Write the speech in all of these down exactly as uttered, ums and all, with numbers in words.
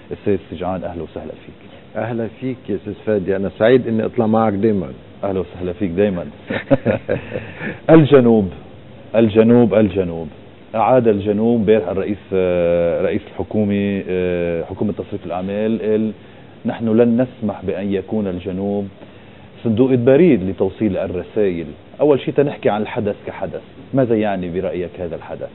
السيد سجعان، أهلا وسهلا فيك. أهلا فيك يا أستاذ فادي، أنا سعيد إني أطلع معك دايما. أهلا وسهلا فيك دايما. الجنوب الجنوب الجنوب أعاد الجنوب امبارح الرئيس رئيس الحكومة حكومة تصريف الأعمال قال نحن لن نسمح بأن يكون الجنوب صندوق بريد لتوصيل الرسائل. أول شيء تنحكي عن الحدث كحدث، ماذا يعني برأيك هذا الحدث؟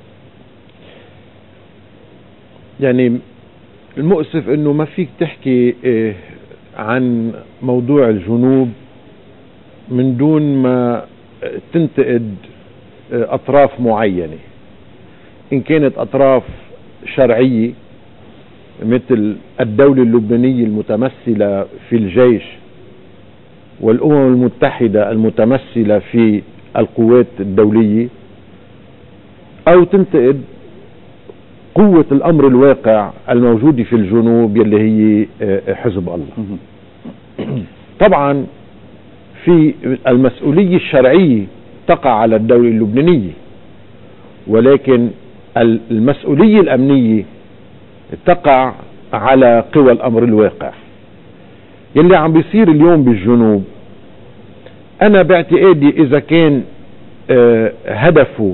يعني المؤسف انه ما فيك تحكي عن موضوع الجنوب من دون ما تنتقد اطراف معينة، ان كانت اطراف شرعية مثل الدولة اللبنانية المتمثلة في الجيش والامم المتحدة المتمثلة في القوات الدولية، او تنتقد قوة الأمر الواقع الموجودة في الجنوب يلي هي حزب الله. طبعا في المسؤولية الشرعية تقع على الدولة اللبنانية، ولكن المسؤولية الأمنية تقع على قوى الأمر الواقع. يلي عم بيصير اليوم بالجنوب أنا باعتقادي إذا كان هدفه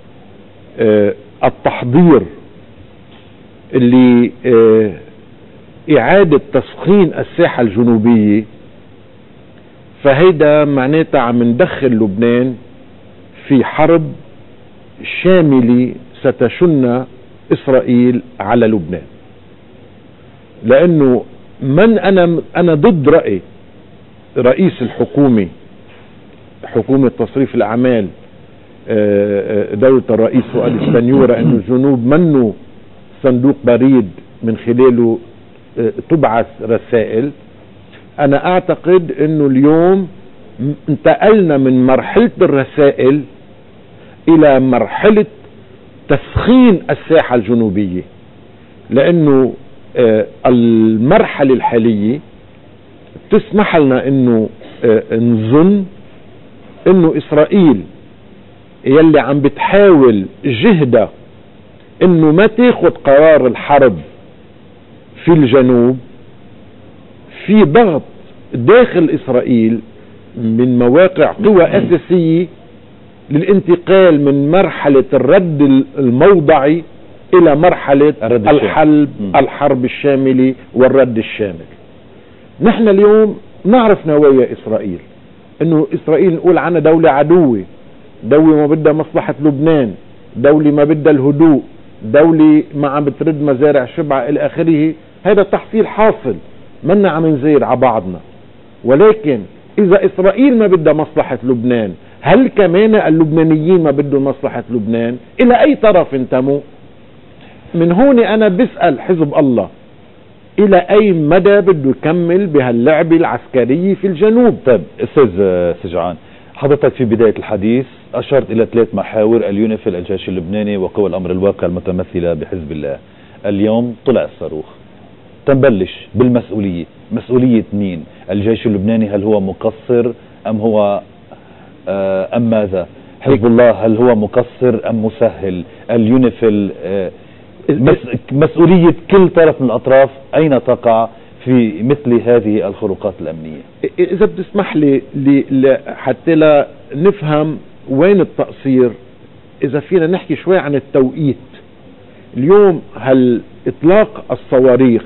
التحضير اللي اه إعادة تسخين الساحة الجنوبية، فهيدا معناتها عم ندخل لبنان في حرب شاملة ستشن إسرائيل على لبنان. لأنه من أنا أنا ضد رأي رئيس الحكومة حكومة تصريف الأعمال دولة الرئيس فؤاد السنيورة أنه الجنوب منه صندوق بريد من خلاله تبعث رسائل. أنا أعتقد أنه اليوم انتقلنا من مرحلة الرسائل إلى مرحلة تسخين الساحة الجنوبية، لأنه المرحلة الحالية تسمح لنا أنه نظن أنه إسرائيل يلي عم بتحاول جهدها انه ما تاخد قرار الحرب في الجنوب، في ضغط داخل اسرائيل من مواقع قوى اساسية للانتقال من مرحلة الرد الموضعي الى مرحلة الحلب الحرب الشاملة والرد الشامل. نحن اليوم نعرف نوايا اسرائيل، انه اسرائيل نقول عنها دولة عدوة، دولة ما بدها مصلحة لبنان، دولة ما بدها الهدوء، دولة ما عم بترد مزارع شبعة الى اخره. هذا تحصيل حاصل، منا عم نزايد على بعضنا. ولكن اذا اسرائيل ما بدها مصلحة لبنان، هل كمان اللبنانيين ما بدهم مصلحة لبنان؟ الى اي طرف انتموا؟ من هون انا بسأل حزب الله الى اي مدى بده يكمل بهاللعبة العسكرية في الجنوب؟ طيب استاذ سجعان، حضرتك في بداية الحديث أشرت إلى ثلاث محاور: اليونيفيل، الجيش اللبناني، وقوى الأمر الواقع المتمثلة بحزب الله. اليوم طلع الصاروخ، تنبلش بالمسؤولية. مسؤولية مين؟ الجيش اللبناني هل هو مقصر أم هو آه أم ماذا؟ حزب الله هل هو مقصر أم مسهل؟ اليونيفيل آه مسؤولية كل طرف من الأطراف أين تقع في مثل هذه الخروقات الأمنية؟ إذا بتسمح لي, لي حتى لا نفهم وين التقصير، إذا فينا نحكي شوي عن التوقيت. اليوم هل إطلاق الصواريخ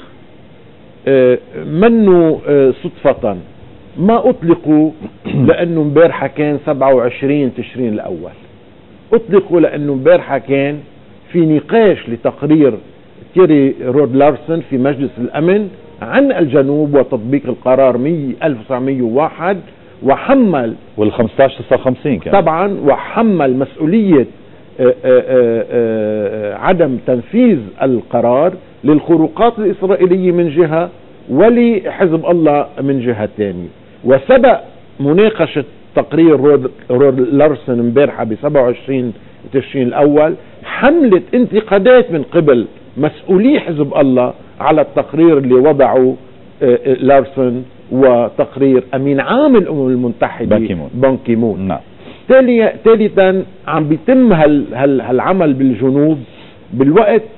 منه صدفة، ما أطلقوا لأنه مبارحة كان سبعة وعشرين تشرين الأول، أطلقوا لأنه مبارحة كان في نقاش لتقرير تيري رود لارسن في مجلس الأمن عن الجنوب وتطبيق القرار ألف وتسعمئة وواحد، وحمل وال خمسة عشر تسعة وخمسين كان طبعا، وحمل مسؤولية آآ آآ عدم تنفيذ القرار للخروقات الإسرائيلية من جهة ولحزب الله من جهة ثانية. وسبق مناقشة تقرير رود, رود لارسن امبارحة ب سبعة وعشرين تشرين الأول حملت انتقادات من قبل مسؤولي حزب الله على التقرير اللي وضعه لارسن وتقرير أمين عام الأمم المتحدة بان كيمون. نعم. ثالثا عم بيتم هال هال هالعمل بالجنوب بالوقت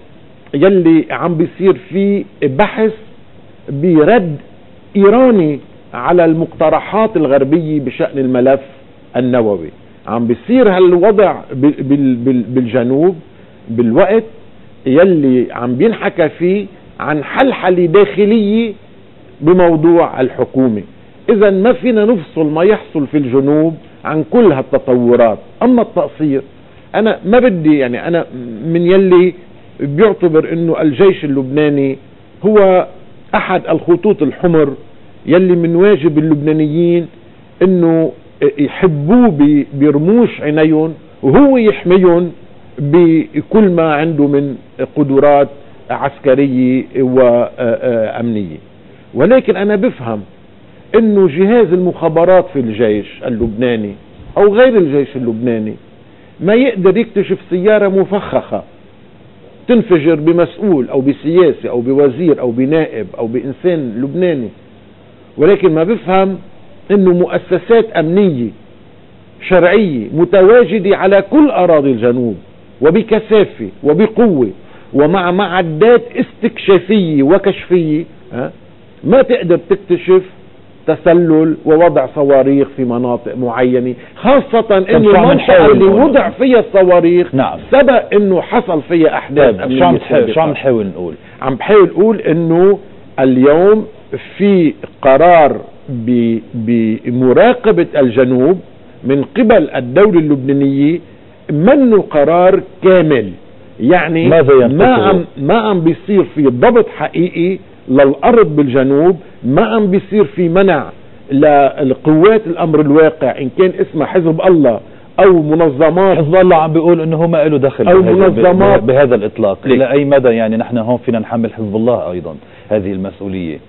يلي عم بيصير فيه بحث برد ايراني على المقترحات الغربية بشأن الملف النووي. عم بيصير هالوضع بالجنوب بالوقت يلي عم بينحكى فيه عن حلحلة داخلية بموضوع الحكومة. اذا ما فينا نفصل ما يحصل في الجنوب عن كل هالتطورات. اما التقصير انا ما بدي، يعني انا من يلي بيعتبر انه الجيش اللبناني هو احد الخطوط الحمر يلي من واجب اللبنانيين انه يحبوه برموش عينيهم وهو يحميهم بكل ما عنده من قدرات عسكرية وامنية. ولكن انا بفهم انه جهاز المخابرات في الجيش اللبناني او غير الجيش اللبناني ما يقدر يكتشف سيارة مفخخة تنفجر بمسؤول او بسياسي او بوزير او بنائب او بانسان لبناني. ولكن ما بفهم انه مؤسسات امنية شرعية متواجدة على كل اراضي الجنوب وبكثافة وبقوة ومع معدات استكشافية وكشفية ما تقدر تكتشف تسلل ووضع صواريخ في مناطق معينة، خاصة انه المنطقة اللي وضع فيها الصواريخ نعم. سبق انه حصل فيها احداث امنية. شو عم نحاول نقول؟ عم بحاول نقول انه اليوم في قرار بمراقبة الجنوب من قبل الدولة اللبنانية، منه قرار كامل، يعني ما عم ما عم بيصير في ضبط حقيقي للأرض بالجنوب، ما عم بيصير في منع للقوات الأمر الواقع إن كان اسمها حزب الله أو منظمات. حزب الله عم بيقول إنه هو ما له دخل أو منظمات بهذا الإطلاق. إلى أي مدى يعني نحن هون فينا نحمل حزب الله أيضا هذه المسؤولية؟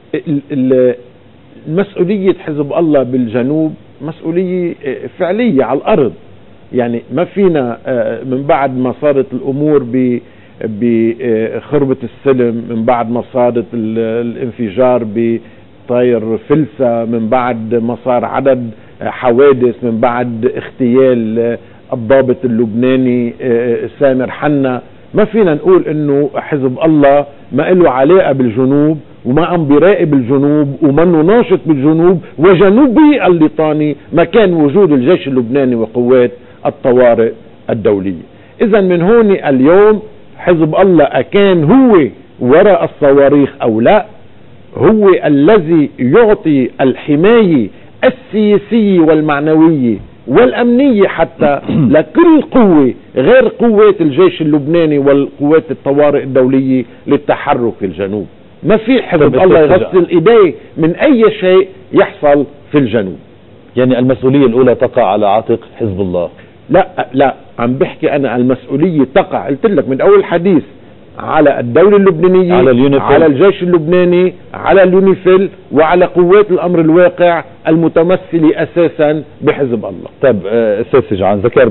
مسؤولية حزب الله بالجنوب مسؤولية فعلية على الأرض، يعني ما فينا من بعد ما صارت الأمور ب بخربة السلم، من بعد ما صارت الانفجار بطاير فلسة، من بعد ما صار عدد حوادث، من بعد اغتيال الضابط اللبناني سامر حنا، ما فينا نقول انه حزب الله ما له علاقة بالجنوب وما عم بيراقب الجنوب ومنه ناشط بالجنوب، وجنوبي الليطاني مكان وجود الجيش اللبناني وقوات الطوارئ الدولية. اذا من هون اليوم حزب الله أكان هو وراء الصواريخ أو لا، هو الذي يعطي الحماية السياسية والمعنوية والأمنية حتى لكل قوة غير قوات الجيش اللبناني والقوات الطوارئ الدولية للتحرك في الجنوب. ما في حزب الله يغسل إيديه من أي شيء يحصل في الجنوب. يعني المسؤولية الأولى تقع على عاتق حزب الله؟ لا لا، عم بحكي أنا المسؤولية تقع، قلت لك من أول حديث، على الدولة اللبنانية، على, على الجيش اللبناني، على اليونيفيل، وعلى قوات الأمر الواقع المتمثلة أساسا بحزب الله. طيب أستاذ سجعان، ذكر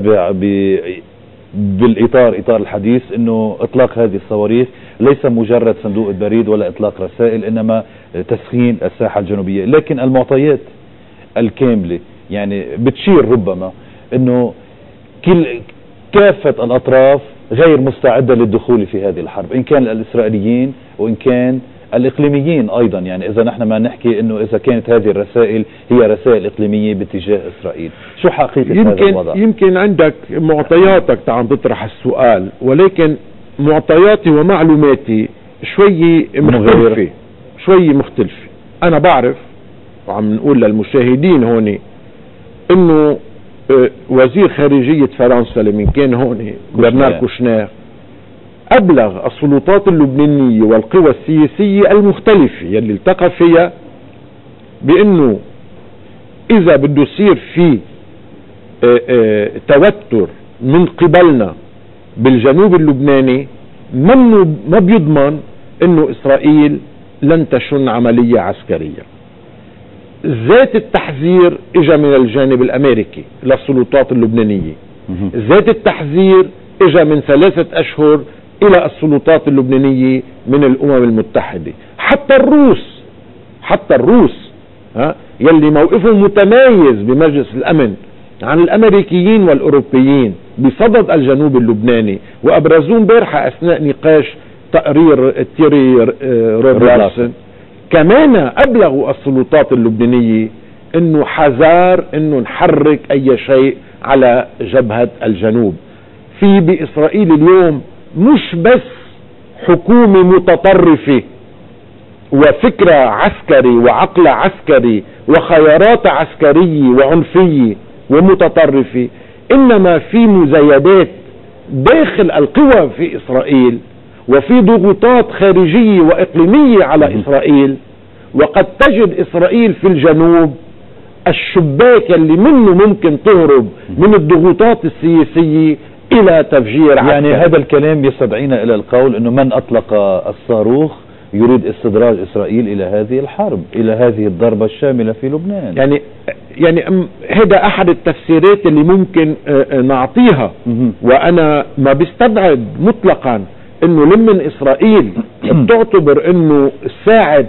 بالإطار إطار الحديث أنه إطلاق هذه الصواريخ ليس مجرد صندوق بريد ولا إطلاق رسائل، إنما تسخين الساحة الجنوبية، لكن المعطيات الكاملة يعني بتشير ربما أنه كل كافة الأطراف غير مستعدة للدخول في هذه الحرب، إن كان الإسرائيليين وإن كان الإقليميين أيضا. يعني إذا نحن ما نحكي إنه إذا كانت هذه الرسائل هي رسائل إقليمية باتجاه إسرائيل، شو حقيقة يمكن هذا الوضع؟ يمكن عندك معطياتك تعم تطرح السؤال، ولكن معطياتي ومعلوماتي شوي مختلفة شوي مختلفة. أنا بعرف وعم نقول للمشاهدين هون إنه وزير خارجية فرنسا لمن كان هون برنارد كوشنير أبلغ السلطات اللبنانية والقوى السياسية المختلفة يلي التقى فيها بأنه إذا بده يصير في توتر من قبلنا بالجنوب اللبناني منه ما بيضمن إنه إسرائيل لن تشن عملية عسكرية. ذات التحذير اجى من الجانب الامريكي للسلطات اللبنانية، ذات التحذير اجى من ثلاثة اشهر الى السلطات اللبنانية من الامم المتحدة. حتى الروس حتى الروس ها يلي موقفهم متميز بمجلس الامن عن الامريكيين والاوروبيين بصدد الجنوب اللبناني، وابرزوه امبارحة اثناء نقاش تقرير تيري روبرتسون كمان أبلغوا السلطات اللبنانية انه حذار انه نحرك اي شيء على جبهة الجنوب. في بإسرائيل اليوم مش بس حكومة متطرفة وفكرة عسكري وعقل عسكري وخيارات عسكرية وعنفية ومتطرفة، انما في مزايدات داخل القوى في إسرائيل وفي ضغوطات خارجية وإقليمية على إسرائيل. وقد تجد إسرائيل في الجنوب الشباك اللي منه ممكن تهرب من الضغوطات السياسية إلى تفجير عسكري. يعني هذا الكلام يستدعينا إلى القول أنه من أطلق الصاروخ يريد استدراج إسرائيل إلى هذه الحرب، إلى هذه الضربة الشاملة في لبنان. يعني يعني هذا أحد التفسيرات اللي ممكن نعطيها، وأنا ما بستبعد مطلقا أنه لمن إسرائيل تعتبر أنه ساعة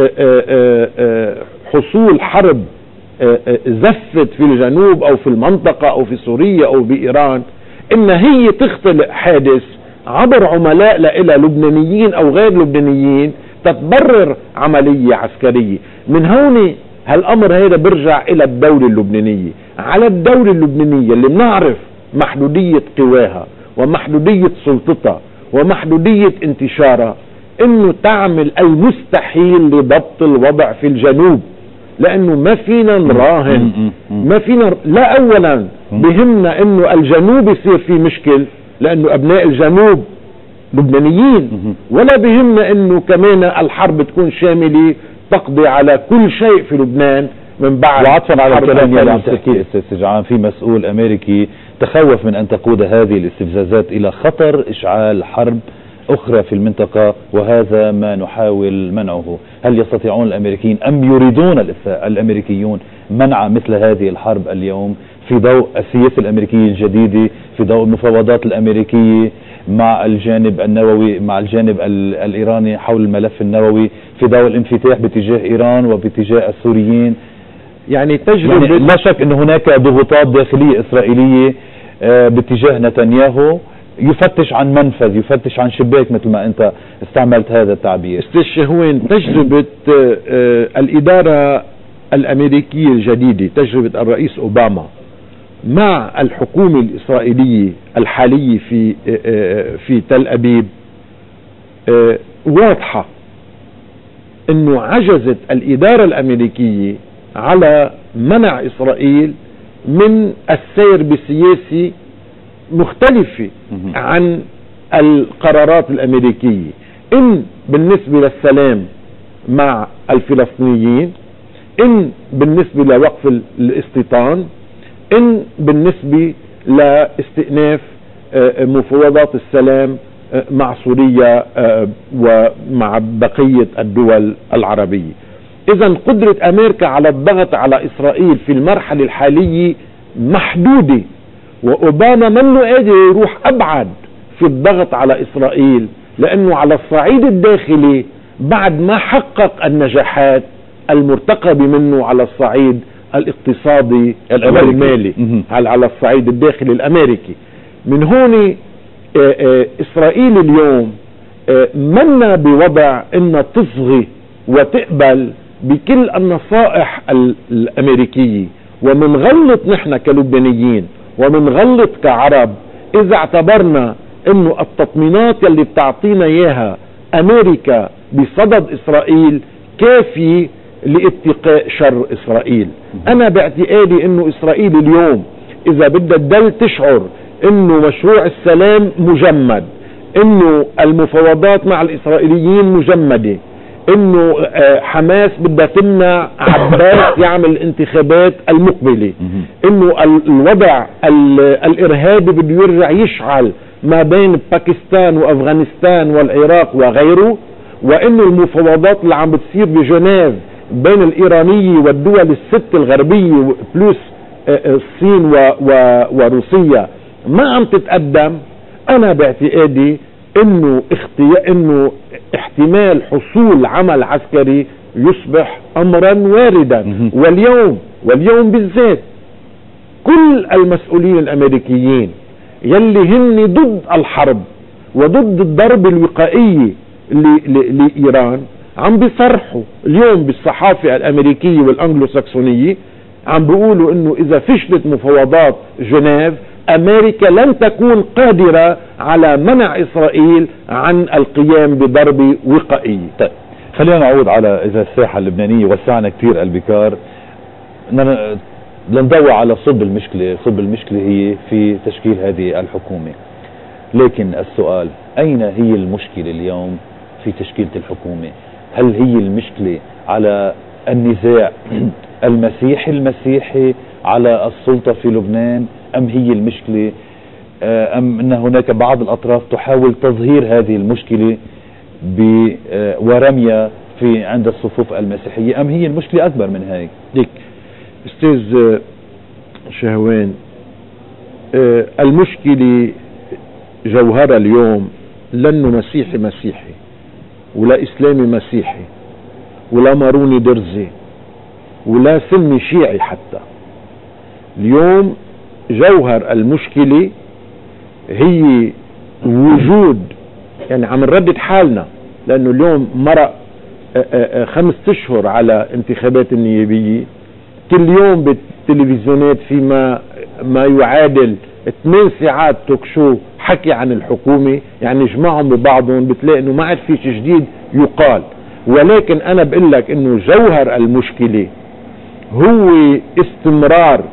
حصول حرب زفت في الجنوب أو في المنطقة أو في سوريا أو بإيران، إن هي تختلق حادث عبر عملاء لإلى لبنانيين أو غير لبنانيين تتبرر عملية عسكرية. من هون هالأمر هذا برجع إلى الدولة اللبنانية. على الدولة اللبنانية اللي بنعرف محدودية قواها ومحدودية سلطتها ومحدودية انتشارها إنه تعمل المستحيل لضبط الوضع في الجنوب، لأنه ما فينا نراهن، ما فينا. لا أولا بهمنا إنه الجنوب يصير فيه مشكل لأنه أبناء الجنوب لبنانيين، ولا بهمنا إنه كمان الحرب تكون شاملة تقضي على كل شيء في لبنان من بعد. وعطفا على الكلام اللي عم تحكيه استاذ سجعان، في مسؤول أمريكي تخوف من أن تقود هذه الاستفزازات إلى خطر إشعال حرب أخرى في المنطقة، وهذا ما نحاول منعه. هل يستطيعون الأمريكيين أم يريدون الأمريكيون منع مثل هذه الحرب اليوم في ضوء السياسة الأمريكية الجديدة، في ضوء المفاوضات الأمريكية مع الجانب النووي، مع الجانب الإيراني حول الملف النووي، في ضوء الانفتاح باتجاه إيران وباتجاه السوريين؟ يعني تجربة يعني لا شك أن هناك ضغوطات داخلية إسرائيلية باتجاه نتنياهو يفتش عن منفذ، يفتش عن شباك مثل ما أنت استعملت هذا التعبير. استاذ شهوين، تجربة الإدارة الأمريكية الجديدة، تجربة الرئيس أوباما مع الحكومة الإسرائيلية الحالية في في تل أبيب واضحة أنه عجزت الإدارة الأمريكية على منع إسرائيل من السير بسياسة مختلفة عن القرارات الأمريكية، إن بالنسبة للسلام مع الفلسطينيين، إن بالنسبة لوقف الاستيطان، إن بالنسبة لاستئناف مفاوضات السلام مع سوريا ومع بقية الدول العربية. إذا قدرة أمريكا على الضغط على إسرائيل في المرحلة الحالية محدودة، وأوباما منه قادر يروح أبعد في الضغط على إسرائيل، لأنه على الصعيد الداخلي بعد ما حقق النجاحات المرتقبة منه على الصعيد الاقتصادي والمالي على الصعيد الداخلي الأمريكي. من هون إسرائيل اليوم منا بوضع أن تصغي وتقبل بكل النصائح الأمريكية، ومن غلط نحن كلبنانيين ومن غلط كعرب إذا اعتبرنا أنه التطمينات اللي بتعطينا إياها أمريكا بصدد إسرائيل كافي لاتقاء شر إسرائيل. أنا باعتقادي أنه إسرائيل اليوم إذا بدها تضل تشعر أنه مشروع السلام مجمد، أنه المفاوضات مع الإسرائيليين مجمدة، أنه حماس بدها تمنع عباس يعمل الانتخابات المقبلة، أنه الوضع الإرهابي بده يرجع يشعل ما بين باكستان وأفغانستان والعراق وغيره، وأنه المفاوضات اللي عم بتصير بجنيف بين الإيرانية والدول الست الغربية بلس الصين وروسيا ما عم تتقدم. أنا باعتقادي إنه اختي... إنه احتمال حصول عمل عسكري يصبح أمرا واردا. واليوم واليوم بالذات كل المسؤولين الأمريكيين يلي هن ضد الحرب وضد الضرب الوقائي لإيران عم بيصرحوا اليوم بالصحافة الأمريكية والأنجلو ساكسونية، عم بيقولوا انه اذا فشلت مفاوضات جنيف امريكا لن تكون قادرة على منع اسرائيل عن القيام بضرب وقائي. طيب خلينا نعود على اذا الساحة اللبنانية وسعنا كثير البكار، لنضوي على صلب المشكلة. صلب المشكلة هي في تشكيل هذه الحكومة، لكن السؤال اين هي المشكلة اليوم في تشكيلة الحكومة؟ هل هي المشكلة على النزاع المسيحي المسيحي على السلطة في لبنان، أم هي المشكلة أم أن هناك بعض الأطراف تحاول تظهير هذه المشكلة ورمية في عند الصفوف المسيحية، أم هي المشكلة أكبر من هيك؟ ديك أستاذ شهوان، المشكلة جوهرها اليوم لأنه مسيحي مسيحي ولا إسلامي مسيحي ولا ماروني درزي ولا سني شيعي حتى. اليوم جوهر المشكلة هي وجود، يعني عم نردد حالنا لأنه اليوم مرق خمس اشهر على انتخابات النيابية، كل يوم بالتلفزيونات فيما ما يعادل ثمان ساعات توك شو حكي عن الحكومة، يعني جمعهم ببعضهم بتلاقي انه ما عاد في شيء جديد يقال. ولكن انا بقول لك انه جوهر المشكلة هو استمرار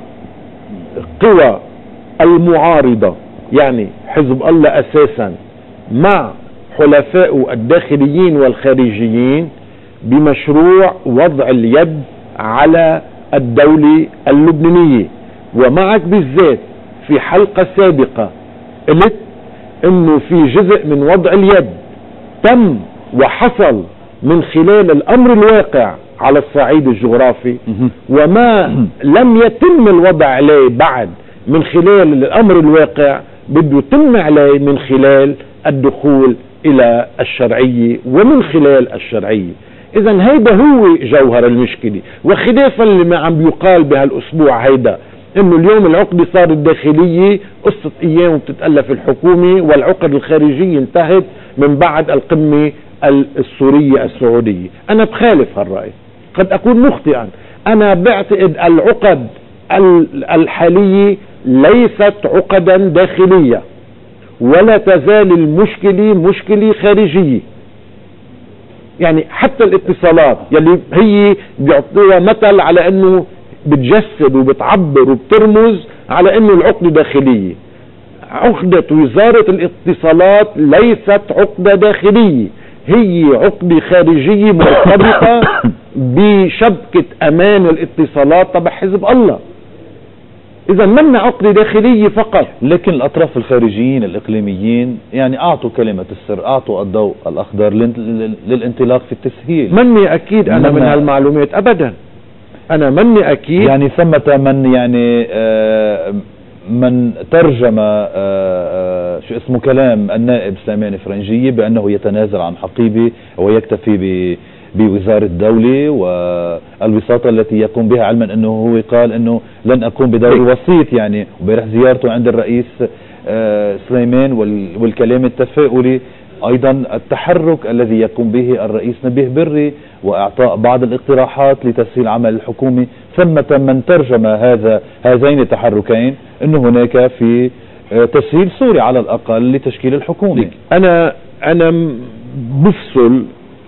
قوى المعارضة، يعني حزب الله اساسا مع حلفائه الداخليين والخارجيين بمشروع وضع اليد على الدولة اللبنانية. ومعك بالذات في حلقة سابقة قلت انه في جزء من وضع اليد تم وحصل من خلال الامر الواقع على الصعيد الجغرافي، وما لم يتم الوضع عليه بعد من خلال الامر الواقع بده يتم عليه من خلال الدخول الى الشرعية ومن خلال الشرعية. اذا هيدا هو جوهر المشكلة، وخلافا لما عم بيقال بهالاسبوع هيدا انه اليوم العقدة صارت داخلية، قصة ايام وبتتألف الحكومة، والعقد الخارجية انتهت من بعد القمة السورية السعودية. انا بخالف هالرأي، قد اكون مخطئا. انا بعتقد العقد الحالية ليست عقدا داخلية، ولا تزال المشكلة مشكلة خارجية. يعني حتى الاتصالات يلي هي بيعطوها مثل على انه بتجسد وبتعبر وبترمز على انه العقدة داخلية. عقدة وزارة الاتصالات ليست عقدة داخلية، هي عقدة خارجية مرتبطة بشبكة امان الاتصالات تبع حزب الله. اذا منا عقدة داخلية فقط. لكن الاطراف الخارجيين الاقليميين يعني اعطوا كلمة السر، اعطوا الضوء الاخضر للانطلاق في التسهيل. مني اكيد انا من هالمعلومات ابدا، انا مني اكيد. يعني ثمة من يعني آه من ترجم آه آه شو اسمه كلام النائب سليمان فرنجية بانه يتنازل عن حقيبة ويكتفي ب بوزارة الدولة والوساطة التي يقوم بها، علما انه هو قال انه لن اقوم بدور وسيط. يعني وبيرح زيارته عند الرئيس آه سليمان والكلام التفاؤلي، ايضا التحرك الذي يقوم به الرئيس نبيه بري واعطاء بعض الاقتراحات لتسهيل عمل الحكومة. ثمة من ترجم هذا هذين التحركين انه هناك في آه تسهيل سوري على الاقل لتشكيل الحكومة. انا انا بفصل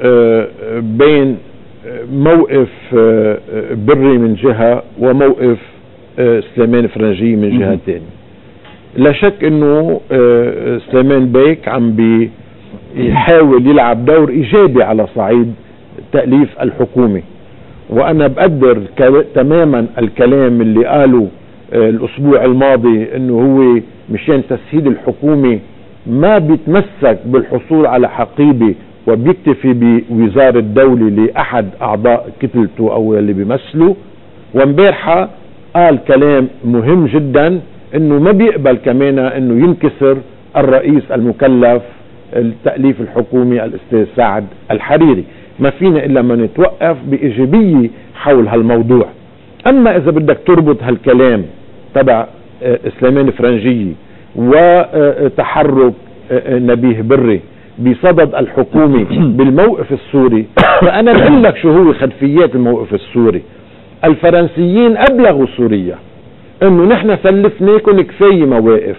بين موقف بري من جهة وموقف سليمان فرنجي من جهة ثانية. لا شك انه سليمان بيك عم بيحاول يلعب دور ايجابي على صعيد تأليف الحكومة، وانا بقدر تماما الكلام اللي قاله الاسبوع الماضي انه هو مشان تسهيل الحكومة ما بيتمسك بالحصول على حقيبة وبيكتفي بوزارة الدولة لأحد أعضاء كتلته أو اللي بيمثله. وامبارحة قال كلام مهم جدا انه ما بيقبل كمان انه ينكسر الرئيس المكلف التأليف الحكومي الاستاذ سعد الحريري. ما فينا الا ما نتوقف بإيجابية حول هالموضوع. اما اذا بدك تربط هالكلام تبع سليمان فرنجي وتحرك نبيه بري بصدد الحكومة بالموقف السوري، فأنا بقول لك شو هو خلفيات الموقف السوري. الفرنسيين أبلغوا سوريا إنه نحن سلفناكم كفاية مواقف،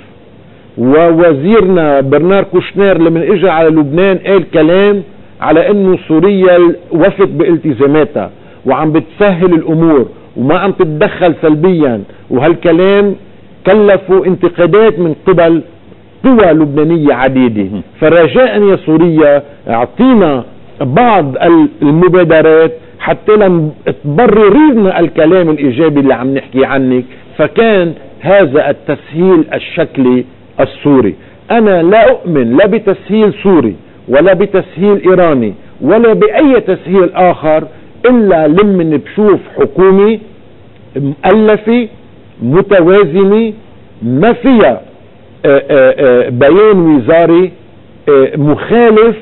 ووزيرنا برنار كوشنير لما اجى على لبنان قال كلام على إنه سوريا وفت بالتزاماتها وعم بتسهل الأمور وما عم تتدخل سلبيا، وهالكلام كلفوا انتقادات من قبل قوى لبنانية عديدة. فرجاء يا سوريا اعطينا بعض المبادرات حتى لم تبررينا الكلام الإيجابي اللي عم نحكي عنك. فكان هذا التسهيل الشكلي السوري. أنا لا أؤمن لا بتسهيل سوري ولا بتسهيل إيراني ولا بأي تسهيل آخر إلا لمن بشوف حكومة مؤلفة متوازنة ما فيها بيان وزاري مخالف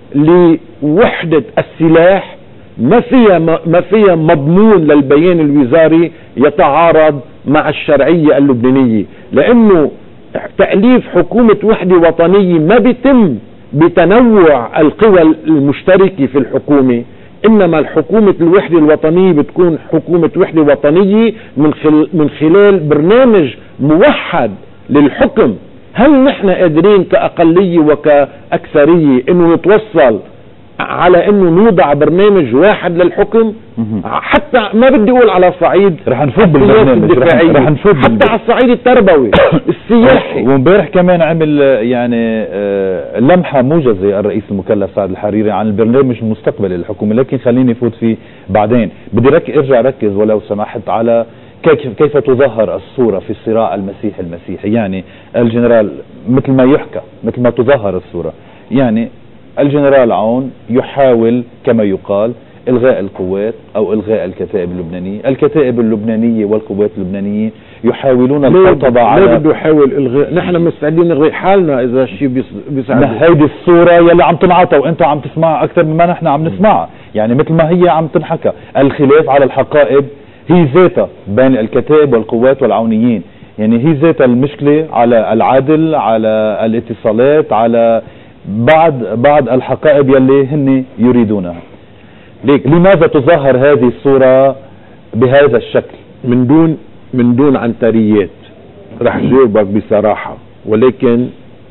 لوحدة السلاح، ما فيها ما فيها مضمون للبيان الوزاري يتعارض مع الشرعية اللبنانية. لأنه تأليف حكومة وحدة وطنية ما بيتم بتنوع القوى المشتركة في الحكومة، إنما الحكومة الوحدة الوطنية بتكون حكومة وحدة وطنية من خلال, من خلال برنامج موحد للحكم. هل نحن قادرين كأقلية وكأكثرية إنه نتوصل على إنه نوضع برنامج واحد للحكم؟ حتى ما بدي أقول على صعيد رح نفوت بالبرنامج، رح نفوت حتى على الصعيد التربوي السياحي. وامبارح كمان عمل يعني لمحة موجزة الرئيس المكلف سعد الحريري عن البرنامج المستقبلي للحكومة، لكن خليني افوت فيه بعدين. بدي رك ارجع ركز ولو سمحت على كيف كيف تظهر الصورة في الصراع المسيحي المسيحي. يعني الجنرال مثل ما يحكى، مثل ما تظهر الصورة، يعني الجنرال عون يحاول كما يقال إلغاء القوات أو إلغاء الكتائب اللبنانية. الكتائب اللبنانية والقوات اللبنانية يحاولون الخطبة على لا بده يحاول إلغاء، نحن مستعدين نلغي حالنا إذا الشيء بيساعد. هيدي الصورة يلي عم تنعطى وأنت عم تسمعها أكثر مما نحن عم نسمعها، يعني مثل ما هي عم تنحكى. الخلاف على الحقائب هي ذاتها بين الكتائب والقوات والعونيين، يعني هي ذاتها المشكلة على العدل، على الاتصالات، على بعض بعض الحقائب يلي هن يريدونها. ليك لماذا تظهر هذه الصورة بهذا الشكل؟ من دون من دون عنتريات رح جاوبك بصراحة ولكن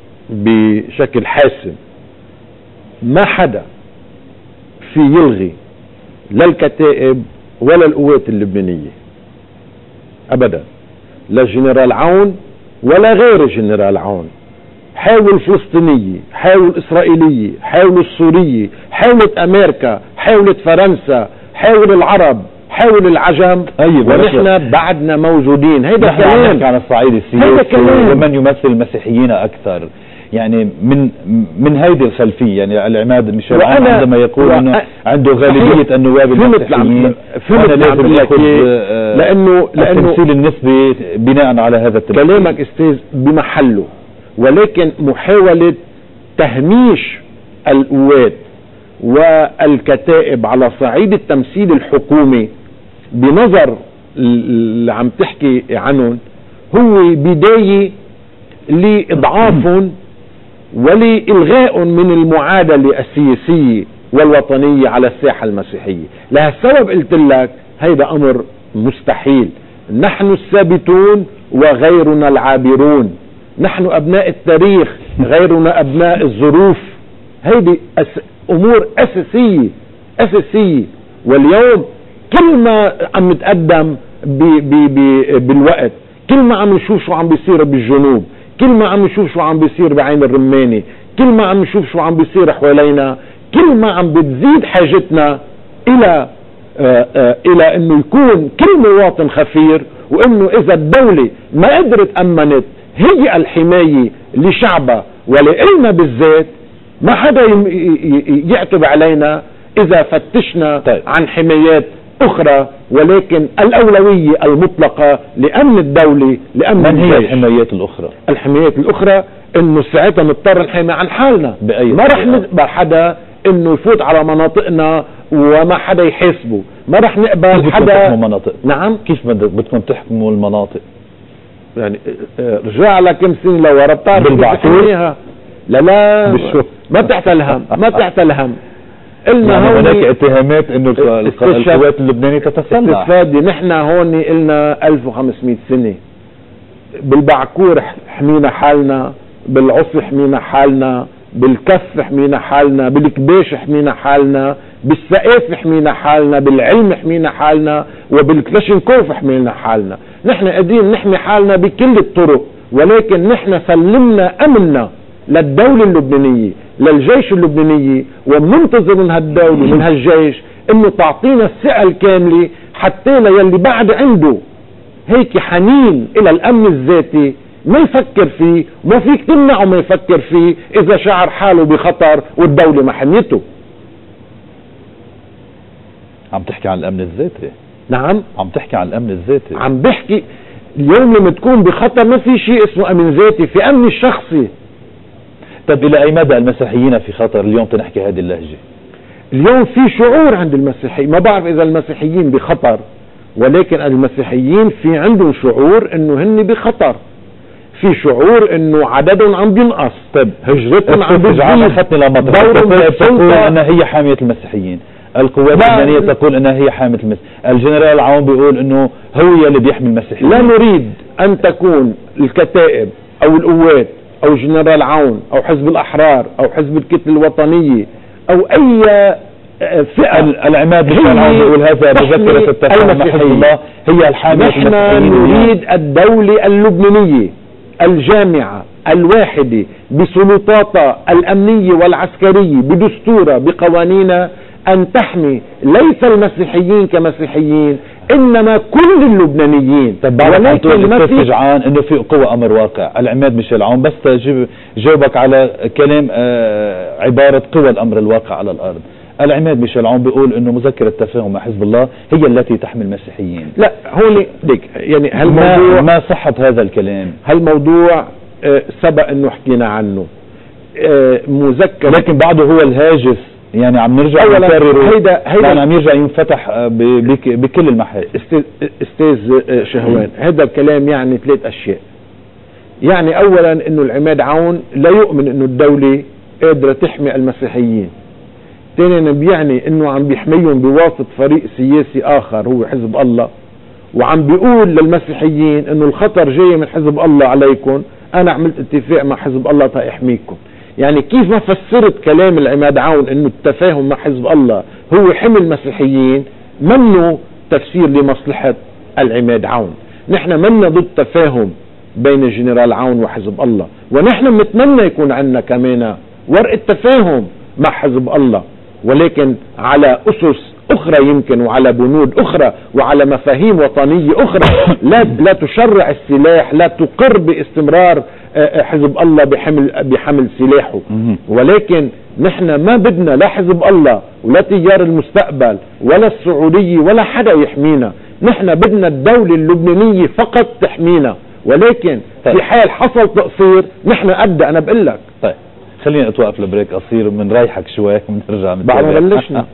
بشكل حاسم. ما حدا في يلغي لا الكتائب ولا القوات اللبنانية ابدا، لا الجنرال عون ولا غير الجنرال عون. حاول فلسطينية، حاول إسرائيلية، حاول السورية، حاولت أمريكا، حاولت فرنسا، حاول العرب، حاول العجم، أيوة ونحن بعدنا موجودين. هيدا كلام على الصعيد السياسي ومن يمثل المسيحيين أكثر، يعني من من هيدي الخلفية. يعني العماد ميشيل عون عندما يقول انه عنده غالبية النواب المسيحيين، فهمت لازم ياخذ لانه لانه التمثيل النسبي بناء على هذا التمثيل. كلامك استاذ بمحله، ولكن محاولة تهميش القوات والكتائب على صعيد التمثيل الحكومي بنظر اللي عم تحكي عنهم هو بداية لإضعاف ولإلغاء من المعادلة السياسية والوطنية على الساحة المسيحية. لهالسبب قلت لك هيدا أمر مستحيل. نحن الثابتون وغيرنا العابرون، نحن أبناء التاريخ غيرنا أبناء الظروف. هيدي أس... أمور أساسية أساسية. واليوم كل ما عم نتقدم ب... ب... ب... بالوقت، كل ما عم نشوف شو عم بيصير بالجنوب، كل ما عم نشوف شو عم بيصير بعين الرماني، كل ما عم نشوف شو عم بيصير حوالينا، كل ما عم بتزيد حاجتنا إلى آآ آآ إلى إنه يكون كل مواطن خفير، وإنه إذا الدولة ما قدرت أمنت هي الحماية لشعبها ولإلنا بالذات، ما حدا يعتب علينا إذا فتشنا طيب. عن حمايات أخرى، ولكن الأولوية المطلقة لأمن الدولة لأمن من هي الحمايات الأخرى؟ الحمايات الأخرى إنه ساعتها نضطر نحمي عن حالنا، ما رح نقبل حدا إنه يفوت على مناطقنا وما حدا يحاسبه، ما رح نقبل حدا. مناطق. نعم، كيف بدكم تحكموا المناطق؟ يعني رجع على كم سنة لورا بتعرف بالبعثور لا لا بالشو. ما تعتل هم ما تعتل هم قلنا يعني هون هناك اتهامات انه القوات اللبنانية تتصنع استفادة. نحن هون قلنا ألف وخمسمائة سنة، بالبعكور حمينا حالنا، بالعصي حمينا حالنا، بالكف حمينا حالنا، بالكباش حمينا حالنا، بالسقاف حمينا حالنا، بالعلم حمينا حالنا، وبالكلاشينكوف حمينا حالنا. نحن قادرين نحمي حالنا بكل الطرق، ولكن نحن سلمنا امننا للدولة اللبنانية، للجيش اللبناني، ومنتظر من هالدولة من هالجيش انه تعطينا الثقة الكاملة حتى ليلي بعد عنده هيك حنين الى الامن الذاتي ما يفكر فيه، وما فيك تمنعه ما يفكر فيه اذا شعر حاله بخطر والدولة ما حميته. عم تحكي عن الامن الذاتي؟ نعم عم تحكي عن الامن الذاتي. عم بحكي اليوم لما تكون بخطر ما في شيء اسمه امن ذاتي، في امن الشخصي. طب الى اي مدى المسيحيين في خطر اليوم تنحكي هذه اللهجة؟ اليوم في شعور عند المسيحيين، ما بعرف اذا المسيحيين بخطر، ولكن المسيحيين في عندهم شعور انه هن بخطر، في شعور انه عددهم عم بينقص، طيب هجرتهم عم بتزيد، خطني لمطرح تقول انها هي حامية المسيحيين، القوات اللبنانية تقول انها هي حامية المسيحيين، الجنرال عون بيقول انه هو اللي بيحمي المسيحيين. لا نريد ان تكون الكتائب او القوات او جنرال عون او حزب الاحرار او حزب الكتله الوطنيه او اي فئه. العماد مشان عون بيقول هذا بذكرة التفاهم مع حزب الله هي الحامية المسيحيين. نحن نريد الدولة اللبنانية الجامعة الواحدة بسلطاتها الأمنية والعسكرية بدستورها بقوانينها أن تحمي ليس المسيحيين كمسيحيين إنما كل اللبنانيين. ولكن ما في جعان إنه في قوة أمر واقع. العماد ميشيل عون بس جاوبك على كلام آه عبارة قوى الأمر الواقع على الأرض. العماد ميشيل عون بيقول إنه مذكرة التفاهم مع حزب الله هي التي تحمي المسيحيين. لا هون ديك يعني هالموضوع ما صحة هذا الكلام. هالموضوع آه سبق إنه حكينا عنه آه مذكر، لكن بعده هو الهاجس. يعني عم نرجع نكرر هيدا هيدا يعني عم يرجع ينفتح بكل المحال. استاذ شهوان هذا الكلام يعني ثلاث اشياء. يعني اولا انه العماد عون لا يؤمن انه الدولة قادرة تحمي المسيحيين. ثانيا بيعني انه عم بيحميهم بواسطة فريق سياسي اخر هو حزب الله، وعم بيقول للمسيحيين انه الخطر جاي من حزب الله عليكم، انا عملت اتفاق مع حزب الله تيحميكم. يعني كيف ما فسرت كلام العماد عون انه التفاهم مع حزب الله هو حمي المسيحيين، منه تفسير لمصلحة العماد عون. نحن منا ضد تفاهم بين الجنرال عون وحزب الله، ونحن بنتمنى يكون عندنا كمان ورقة تفاهم مع حزب الله، ولكن على أسس أخرى يمكن، وعلى بنود أخرى، وعلى مفاهيم وطنية أخرى. لا لا تشرع السلاح، لا تقر باستمرار حزب الله بحمل بحمل سلاحه. ولكن نحن ما بدنا لا حزب الله ولا تيار المستقبل ولا السعودية ولا حدا يحمينا. نحن بدنا الدولة اللبنانية فقط تحمينا، ولكن طيب. في حال حصل تقصير نحن قد انا بقول لك. طيب خلينا نتوقف لبريك قصير وبنريحك شوي وبنرجع بعد ما بلشنا.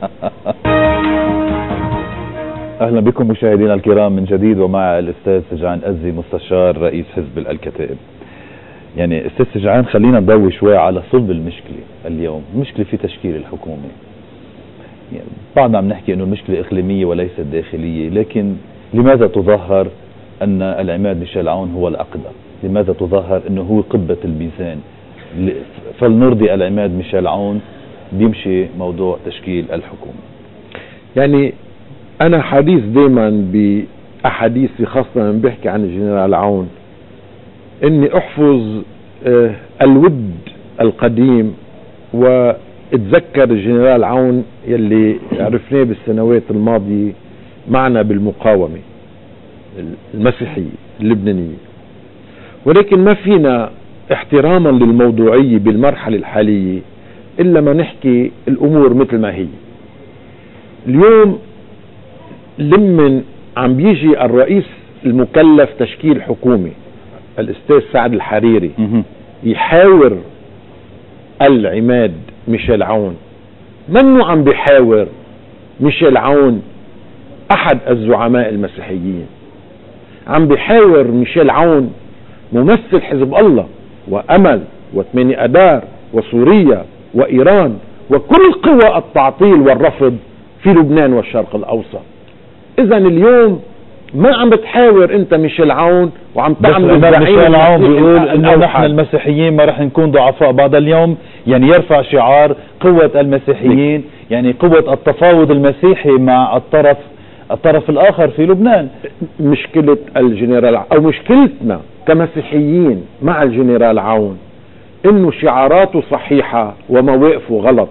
اهلا بكم مشاهدينا الكرام من جديد، ومع الاستاذ سجعان أزي مستشار رئيس حزب الكتائب. يعني استاذ سجعان خلينا نضوي شوي على صلب المشكله اليوم، المشكله في تشكيل الحكومه. يعني بعضنا عم نحكي انه المشكله اقليميه وليست داخليه، لكن لماذا تظاهر ان العماد ميشيل عون هو الاقدم؟ لماذا تظاهر انه هو قبه الميزان؟ فلنرضي العماد ميشيل عون بيمشي موضوع تشكيل الحكومه. يعني انا حديث دائما باحاديثي خاصه من بحكي عن الجنرال عون اني احفظ آه الود القديم، واتذكر الجنرال عون يلي عرفناه بالسنوات الماضية معنا بالمقاومة المسيحية اللبنانية. ولكن ما فينا احتراما للموضوعية بالمرحلة الحالية الا ما نحكي الامور مثل ما هي. اليوم لمن عم بيجي الرئيس المكلف تشكيل حكومة الاستاذ سعد الحريري يحاور العماد ميشيل عون، منه عم بيحاور ميشيل عون احد الزعماء المسيحيين، عم بيحاور ميشيل عون ممثل حزب الله وامل وثمانية اذار وسوريا وإيران وكل قوى التعطيل والرفض في لبنان والشرق الأوسط. إذا اليوم ما عم بتحاور انت ميشيل عون وعم تعمل ميشيل عون بيقول انه نحن المسيحيين ما رح نكون ضعفاء بعد اليوم، يعني يرفع شعار قوة المسيحيين، يعني قوة التفاوض المسيحي مع الطرف الطرف الاخر في لبنان. مشكلة الجنرال او مشكلتنا كمسيحيين مع الجنرال عون انه شعاراته صحيحة ومواقفه غلط.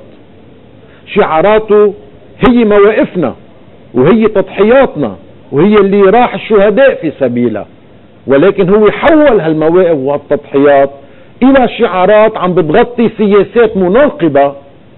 شعاراته هي مواقفنا وهي تضحياتنا وهي اللي راح الشهداء في سبيلها، ولكن هو حول هالمواقف والتضحيات الى شعارات عم بتغطي سياسات مناقضة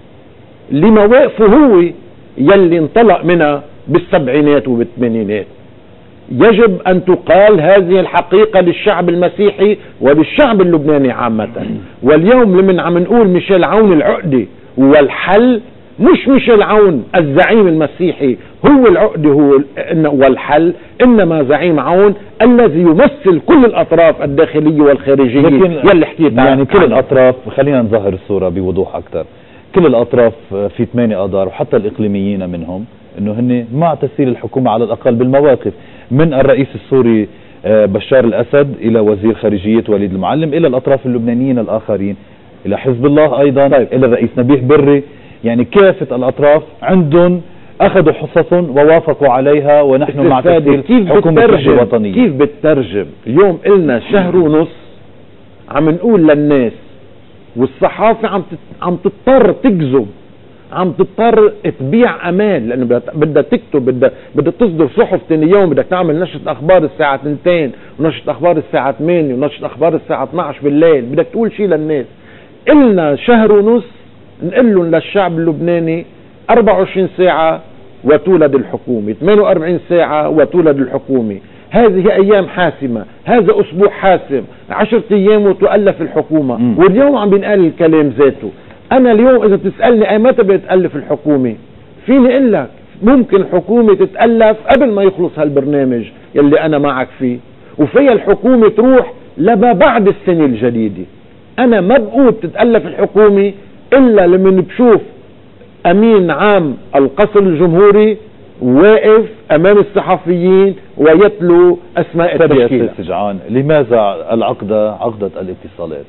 لمواقفه هو يلي انطلق منها بالسبعينات وبالثمانينات. يجب ان تقال هذه الحقيقة للشعب المسيحي وللشعب اللبناني عامة. واليوم لمن عم نقول ميشيل عون العقدة والحل، مش ميشيل عون الزعيم المسيحي هو العقدة هو والحل، انما زعيم عون الذي يمثل كل الاطراف الداخلية والخارجية يلي حكيت يعني كل الاطراف. خلينا نظهر الصورة بوضوح اكثر. كل الاطراف في ثمانية اذار وحتى الاقليميين منهم انه هن مع تسيير الحكومة على الاقل بالمواقف، من الرئيس السوري بشار الاسد الى وزير خارجية وليد المعلم الى الاطراف اللبنانيين الاخرين الى حزب الله ايضا، طيب. الى الرئيس نبيه بري. يعني كافة الاطراف عندهم اخذوا حصصهم ووافقوا عليها، ونحن مع تسيير حكومة الوطنية. كيف بتترجم؟ اليوم قلنا شهر ونص عم نقول للناس، والصحافة عم عم تضطر تكذب، عم تضطر تبيع امان، لانه بدها تكتب، بدها بدها تصدر صحف ثاني يوم، بدك تعمل نشرة اخبار الساعة اثنتين ونشرة اخبار الساعة ثمانية ونشرة اخبار الساعة اثنعش بالليل، بدك تقول شيء للناس. قلنا شهر ونص نقول لهم للشعب اللبناني أربعة وعشرين ساعة وتولد الحكومة، ثمانية وأربعين ساعة وتولد الحكومة، هذه ايام حاسمة، هذا اسبوع حاسم، عشرة ايام وتؤلف الحكومة. م. واليوم عم بينقال الكلام ذاته. انا اليوم اذا بتسألني اي متى بتألف الحكومة، فيني اقول لك ممكن الحكومة تتألف قبل ما يخلص هالبرنامج يلي انا معك فيه، وفيها الحكومة تروح لما بعد السنة الجديدة. انا ما بقول تتألف الحكومة الا لمن بشوف امين عام القصر الجمهوري واقف امام الصحفيين ويتلو اسماء التشكيلة. سجعان، لماذا العقدة عقدة الاتصالات؟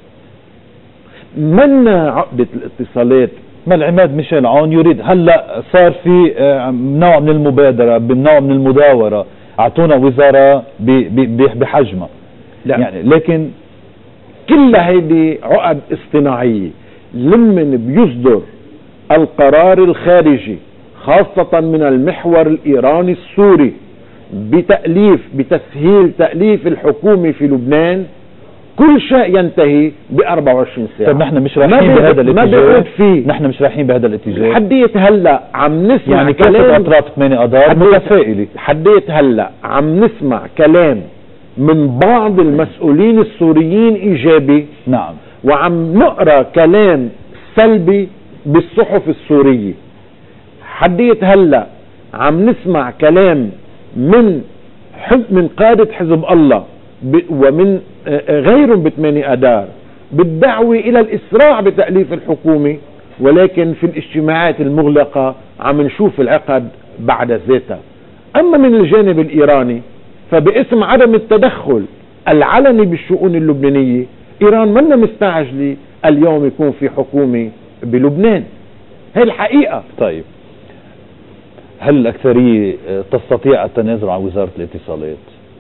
من عقدة الاتصالات؟ ما العماد ميشيل عون يريد هلا صار في نوع من المبادرة، بنوع من المداورة، اعطونا وزارة بحجمها. لا. يعني لكن كل هيدي عقد اصطناعية. لمن بيصدر القرار الخارجي خاصة من المحور الإيراني السوري بتأليف بتسهيل تأليف الحكومة في لبنان، كل شيء ينتهي ب أربعة وعشرين ساعة. طيب نحن مش رايحين بهذا الاتجاه، فيه. نحن مش رايحين بهذا الاتجاه. حديت هلا عم نسمع يعني كلام اطراف ثمانية اذار متفائلة. حديت هلا عم نسمع كلام من بعض المسؤولين السوريين ايجابي، نعم، وعم نقرا كلام سلبي بالصحف السورية. حديت هلا عم نسمع كلام من من قادة حزب الله ومن غيرهم بثمانية اذار بالدعوة الى الاسراع بتأليف الحكومة، ولكن في الاجتماعات المغلقة عم نشوف العقد بعد ذاتها. اما من الجانب الايراني فباسم عدم التدخل العلني بالشؤون اللبنانية، ايران منا مستعجلة اليوم يكون في حكومة بلبنان. هي الحقيقة. طيب هل الأكثرية تستطيع التنازل عن وزارة الاتصالات؟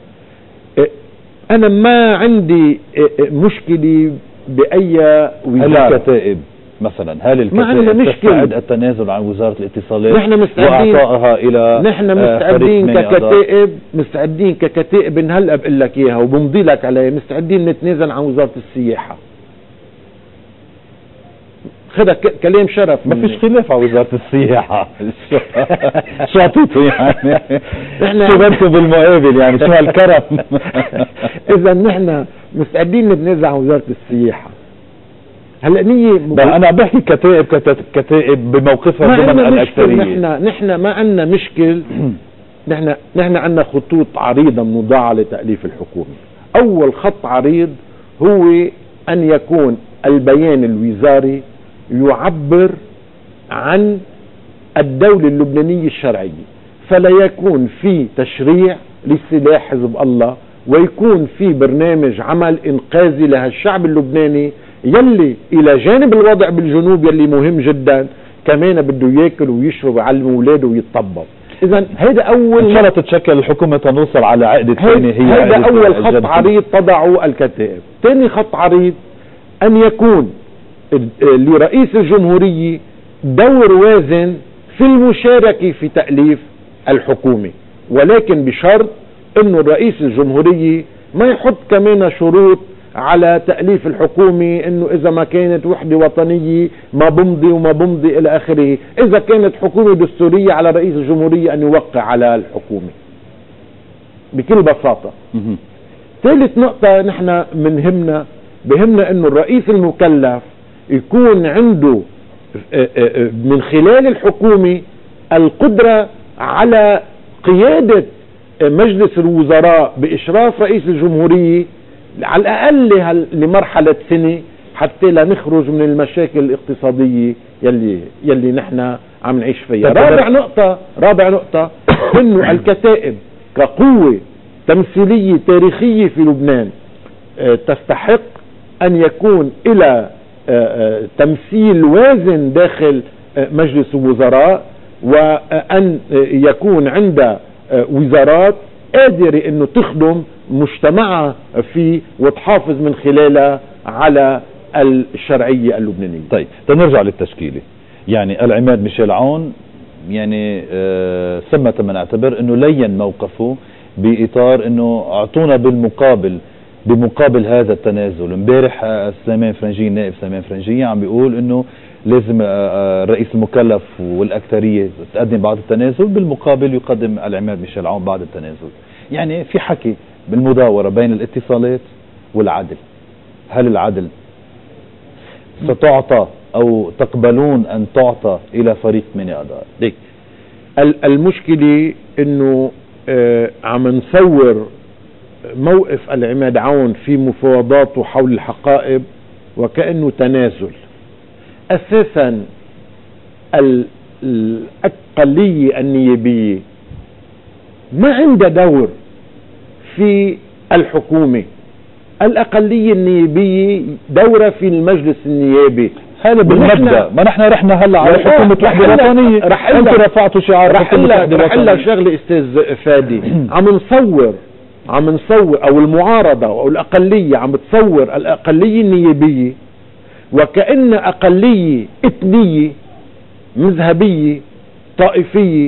أنا ما عندي مشكلة بأي وزارة. هل الكتائب مثلا، هل الكتائب تستعد التنازل عن وزارة الاتصالات نحن مستعدين وإعطائها إلى نحن مستعدين ككتائب مستعدين ككتائب هلا بقول لك إياها وبمضي لك عليها، مستعدين نتنازل عن وزارة السياحة. خذها كلام شرف. ما فيش خلاف على وزارة السياحة. شو عطيتوا يعني؟ احنا شو بدكم بالمقابل يعني؟ شو هالكرم؟ اذا نحن مستعدين نتنازل عن وزارة السياحة. هلا نية انا بحكي كتائب كتائب بموقفها ضمن الاكثرية. نحن نحن ما عندنا مشكل. نحن نحن عندنا خطوط عريضة موضوعة لتأليف الحكومة. اول خط عريض هو ان يكون البيان الوزاري يعبر عن الدولة اللبنانية الشرعية، فلا يكون في تشريع لسلاح حزب الله، ويكون في برنامج عمل إنقاذي لهالشعب اللبناني يلي إلى جانب الوضع بالجنوب يلي مهم جدا كمان بده ياكل ويشرب ويعلم اولاده ويتطبب. إذا هيدا أول إن شاء الله تتشكل الحكومة تنوصل على عقدة ثانية، هي هيدا أول خط عريض تضعه الكتائب. ثاني خط عريض أن يكون لرئيس الجمهورية دور وازن في المشاركة في تأليف الحكومة، ولكن بشرط انه الرئيس الجمهورية ما يحط كمان شروط على تأليف الحكومة، انه اذا ما كانت وحدة وطنية ما بمضي وما بمضي الى اخره، اذا كانت حكومة دستورية على رئيس الجمهورية ان يوقع على الحكومة بكل بساطة. ثالث نقطة نحن منهمنا بهمنا انه الرئيس المكلف يكون عنده من خلال الحكومة القدرة على قيادة مجلس الوزراء بإشراف رئيس الجمهورية على الأقل لمرحلة سنة، حتى لا نخرج من المشاكل الاقتصادية يلي يلي نحن عم نعيش فيها. رابع نقطة رابع نقطة إنه الكتائب كقوة تمثيلية تاريخية في لبنان تستحق أن يكون إلى تمثيل وازن داخل مجلس الوزراء، وأن يكون عند وزارات قادرة انه تخدم مجتمعها فيه وتحافظ من خلالها على الشرعية اللبنانية. طيب تنرجع للتشكيلة. يعني العماد ميشيل عون يعني آه ثمة من اعتبر انه لين موقفه باطار انه اعطونا بالمقابل بمقابل هذا التنازل. امبارح سليمان فرنجية النائب سليمان فرنجية عم بيقول انه لازم الرئيس المكلف والأكثرية تقدم بعد التنازل، بالمقابل يقدم العماد ميشيل عون بعد التنازل. يعني في حكي بالمداورة بين الاتصالات والعدل. هل العدل ستعطى أو تقبلون أن تعطى إلى فريق من أدار؟ ديك المشكلة إنه آه عم نصور موقف العماد عون في مفاوضاته حول الحقائب وكأنه تنازل. أساسا الأقلية النيابية ما عندها دور في الحكومة. الأقلية النيابية دورة في المجلس النيابي. هذا بالمبدأ. ما نحن رحنا هلا على حكومة وحدة وطنية، انتوا رفعتوا شعار حكومة وحدة وطنية. رح لك شغلة استاذ فادي، عم نصور عم نصور او المعارضة او الأقلية عم تصور الأقلية النيابية وكأن أقلية إثنية مذهبية طائفية،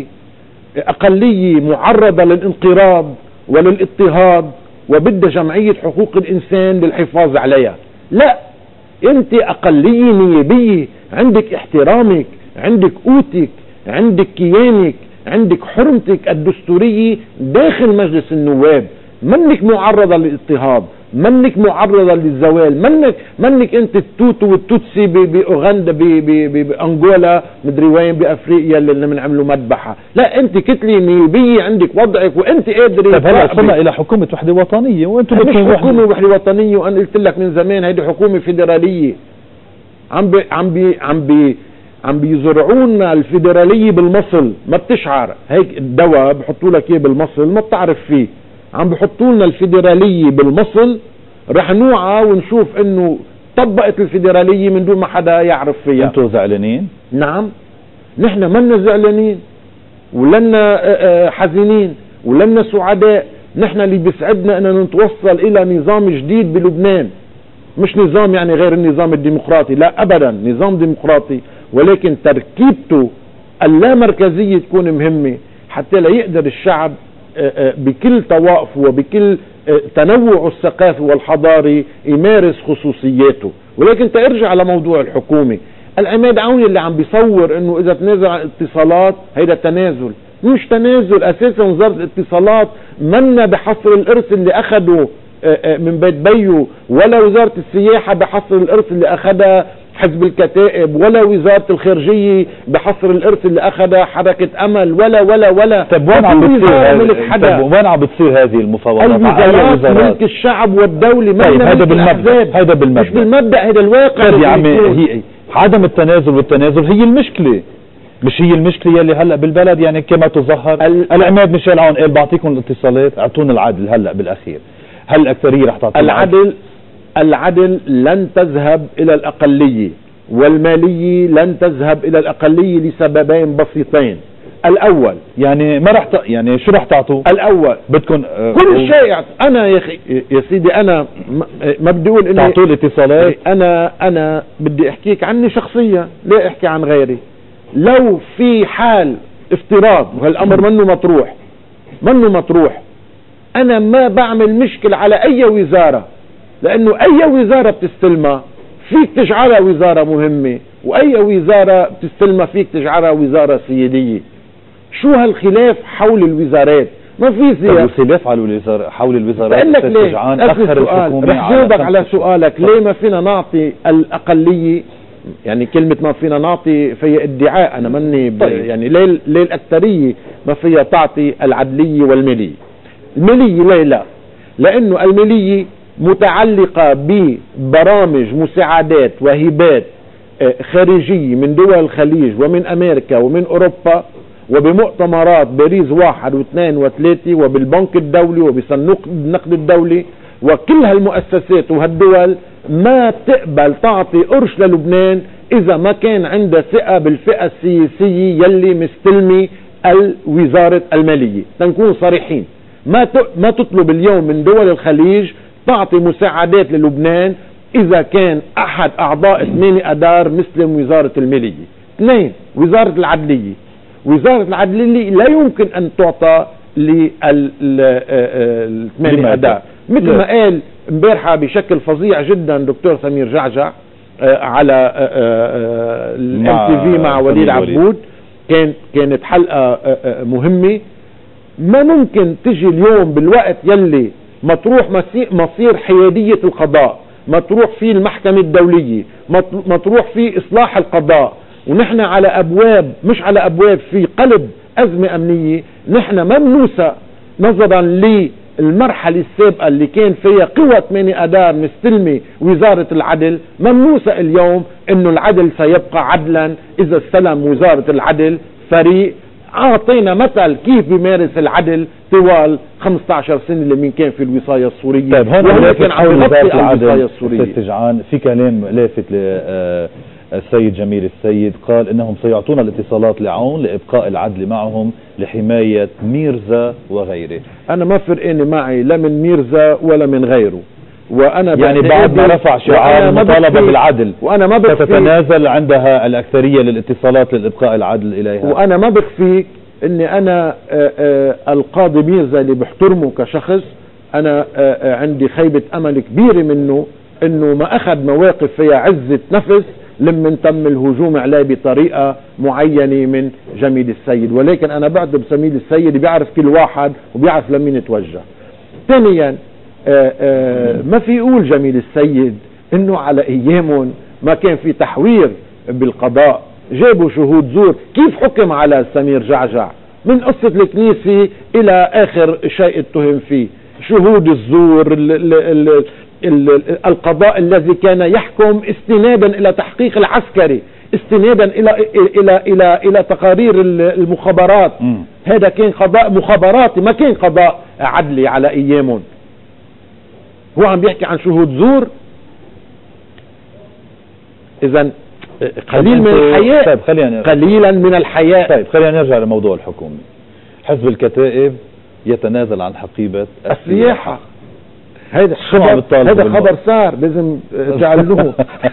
أقلية معرضة للانقراض وللاضطهاد وبدها جمعية حقوق الإنسان للحفاظ عليها. لا، أنت أقلية نيابية، عندك احترامك، عندك قوتك، عندك كيانك، عندك حرمتك الدستورية داخل مجلس النواب، منك معرضة للاضطهاد، منك معرضة للزوال، منك منك انت التوتو والتوتسي باوغندا بانغولا مدري وين بافريقيا اللي بنعملوا مذبحة. لا، انت كتلة نيابية عندك وضعك وانت قادر. طيب هلا وصلنا الى حكومة وحدة وطنية وانتم مش حكومة وحدة وطنية، وانا قلت لك من زمان هيدي حكومة فيدرالية. عم بي عم بي عم بي عم بيزرعونا الفيدرالية بالمصل، ما بتشعر هيك الدواء بحطوا لك اياه بالمصل ما بتعرف فيه. عم بحطوا لنا الفيدرالية بالمصل، رح نوعى ونشوف انه طبقت الفيدرالية من دون ما حدا يعرف فيها. انتوا زعلانين؟ نعم، نحن منا زعلانين ولنا حزينين ولنا سعداء. نحن اللي بيسعدنا ان نتوصل الى نظام جديد بلبنان، مش نظام يعني غير النظام الديمقراطي، لا ابدا، نظام ديمقراطي، ولكن تركيبته اللامركزية تكون مهمة حتى لا يقدر الشعب بكل طوائفه وبكل تنوعه الثقافي والحضاري يمارس خصوصياته. ولكن ترجع على موضوع الحكومة. العماد عون اللي عم بيصور انه اذا تنازل عن الاتصالات هيدا تنازل، مش تنازل. اساسا وزارة الاتصالات منا بحصر الارث اللي اخده من بيت بيو، ولا وزارة السياحة بحصر الارث اللي اخدها حزب الكتائب ولا وزارة الخارجية بحصر الإرث اللي أخذها حركة أمل ولا ولا ولا. طب وين عم بتصير طب وين عم بتصير هذه المفاوضات؟ الوزارات ملك الشعب والدولة. طيب هذا بالمبدأ، هذا بالمبدأ مش بالمبدأ، هذا الواقع. طيب يا عمي، هي عدم التنازل والتنازل هي المشكلة، مش هي المشكلة يلي هلا بالبلد يعني كما تظهر. العماد ميشيل عون قال بعطيكم الاتصالات، اعطونا العدل هلا بالاخير. هل الاكثرية رح تعطي العدل؟ العدل لن تذهب الى الاقلية، والمالية لن تذهب الى الاقلية لسببين بسيطين. الاول يعني ما رح ت... يعني شو رح تعطوا؟ الاول بدكم آه كل شيء. انا يا اخي يا سيدي انا ما بدي اقول اني تعطوا الاتصالات. انا انا بدي احكيك عني شخصيا، لا احكي عن غيري. لو في حال افتراض وهالامر منه مطروح منه مطروح انا ما بعمل مشكل على اي وزارة، لانه اي وزارة بتستلمها فيك تجعلها وزارة مهمة، واي وزارة بتستلمها فيك تجعلها وزارة سيادية. شو هالخلاف حول الوزارات؟ ما في سياسة خلاف على الوزارة حول الوزارات. بقول لك ليه؟ اخر السؤال رح جاوبك على سؤالك. ليه ما فينا نعطي الاقلية؟ يعني كلمة ما فينا نعطي فيها ادعاء، انا ماني طيب. يعني ليه ليه الاكثرية ما فيها تعطي العدلية والمالية؟ المالية ليه لا؟ لانه المالية متعلقة ببرامج مساعدات وهبات خارجية من دول الخليج ومن امريكا ومن اوروبا، وبمؤتمرات باريس واحد واثنين وثلاثة، وبالبنك الدولي وبصندوق النقد الدولي، وكل هالمؤسسات وهالدول ما تقبل تعطي قرش للبنان اذا ما كان عندها ثقة بالفئة السياسية يلي مستلمي وزارة المالية. تنكون صريحين، ما ما تطلب اليوم من دول الخليج تعطي مساعدات للبنان اذا كان احد اعضاء ثمانية اذار مسلم وزارة المالية. اثنين، وزارة العدلية. وزارة العدلية لا يمكن ان تعطى للثمانية اذار، مثل ما قال امبارحة بشكل فظيع جدا دكتور سمير جعجع على الام تي في مع وليد عبود. كان كانت حلقة مهمة. ما ممكن تجي اليوم بالوقت يلي مطروح مصير حيادية القضاء، مطروح فيه المحكمة الدولية، مطروح فيه إصلاح القضاء، ونحن على أبواب مش على أبواب في قلب أزمة أمنية. نحن ما بنوثق نظرا للمرحلة السابقة اللي كان فيها قوة ثمانية اذار مستلمة وزارة العدل، ما بنوثق اليوم إنه العدل سيبقى عدلا إذا استلم وزارة العدل فريق أعطينا مثل كيف بيمارس العدل طوال خمسة عشر سنة اللي من كان في الوصاية السورية. طيب هون لكن عم يغطي الوصاية السورية. استجعان في كلام لافت للسيد جميل السيد، قال انهم سيعطون الاتصالات لعون لابقاء العدل معهم لحماية ميرزا وغيره. انا ما فرقاني معي لا من ميرزا ولا من غيره، وانا يعني بعد ما رفع شعار المطالبة بالعدل وانا ما بخفيك ستتنازل عندها الاكثرية للاتصالات للابقاء العدل اليها. وانا ما بخفيك اني انا آآ آآ القاضي ميرزا اللي بحترمه كشخص انا آآ عندي خيبة امل كبيرة منه انه ما اخذ مواقف فيها عزة نفس لمن تم الهجوم عليه بطريقة معينة من جميل السيد. ولكن انا بعتبر جميل السيد بيعرف كل واحد وبيعرف لمين يتوجه. ثانيا آآ آآ ما في يقول جميل السيد انه على ايامهم ما كان في تحوير بالقضاء، جابوا شهود زور. كيف حكم على سمير جعجع من قصة الكنيسة الى اخر شيء اتهم فيه؟ شهود الزور، ال ال ال ال القضاء الذي كان يحكم استنادا الى تحقيق العسكري، استنادا الى الى الى الى تقارير المخابرات. م. هذا كان قضاء مخابراتي، ما كان قضاء عدلي على ايامهم. هو عم بيحكي عن شهود زور. اذا قليل من الحياء. طيب خلينا قليلا من الحياء. طيب خلينا نرجع لموضوع الحكومة. حزب الكتائب يتنازل عن حقيبة السياحة. هذا خبر هذا خبر صار لازم تعلوه.